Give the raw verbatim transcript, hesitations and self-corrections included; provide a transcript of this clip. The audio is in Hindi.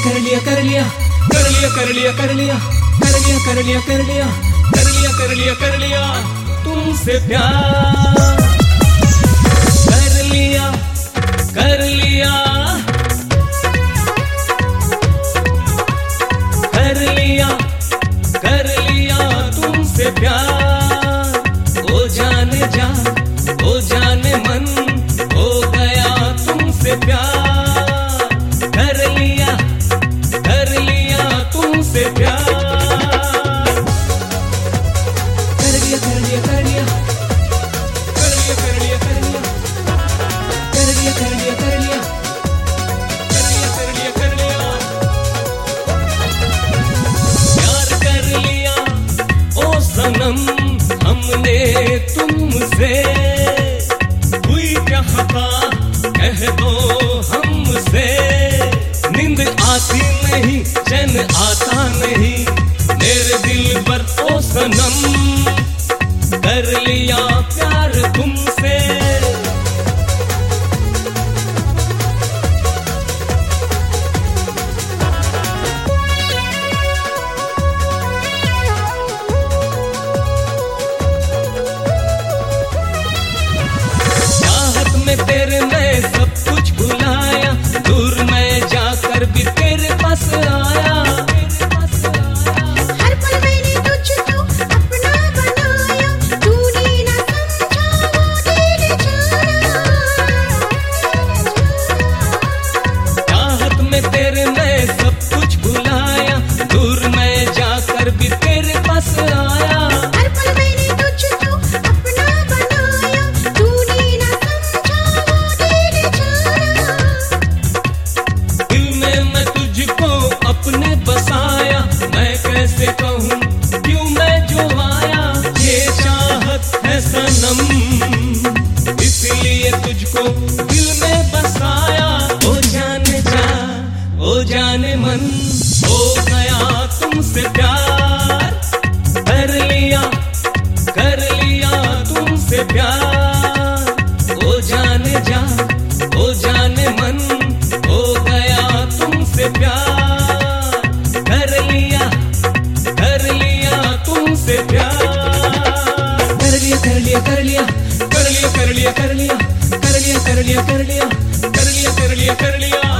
कर लिया कर लिया कर लिया कर लिया कर लिया कर लिया कर लिया कर लिया कर लिया कर लिया कर लिया तुमसे प्यार कर लिया कर लिया कर लिया कर लिया तुमसे प्यार। ओ जाने जा ओ जाने मन हो गया तुमसे प्यार। कर लिया कर लिया तुमसे प्यार। कर लिया कर लिया कर लिया कर लिया कर लिया कर लिया कर लिया कर लिया कर लिया कर लिया कर लिया कर लिया प्यार कर लिया ओ सनम हमने तुमसे। हुई क्या खता कह दो हमसे। नींद आती नहीं चैन आता नहीं मेरे दिल पर ओ सनम। कर लिया प्यार तुमसे। चाहत में तेरे मैं सब कुछ भुलाया। दूर मैं जाकर भी तेरे पास आया। तेरे मैं सब कुछ भुलाया। दूर मैं जाकर भी तेरे पास आया। हर पल मैंने तुझको अपना बनाया। तूने ना समझा वो दिल जाना। दिल में मैं तुझको अपने बसाया। मैं कैसे कहूँ क्यों मैं जो आया। ये चाहत है सनम इसलिए तुझको दिल में बसाया। ओ जाने जा ओ जाने मन हो गया तुमसे प्यार। कर लिया कर लिया तुमसे प्यार। ओ जाने जा ओ जाने मन हो गया तुमसे प्यार। कर लिया कर लिया तुमसे प्यार। कर लिया कर लिया कर लिया कर लिया कर लिया कर लिया कर लिया कर लिया कर लिया कर लिया कर लिया कर लिया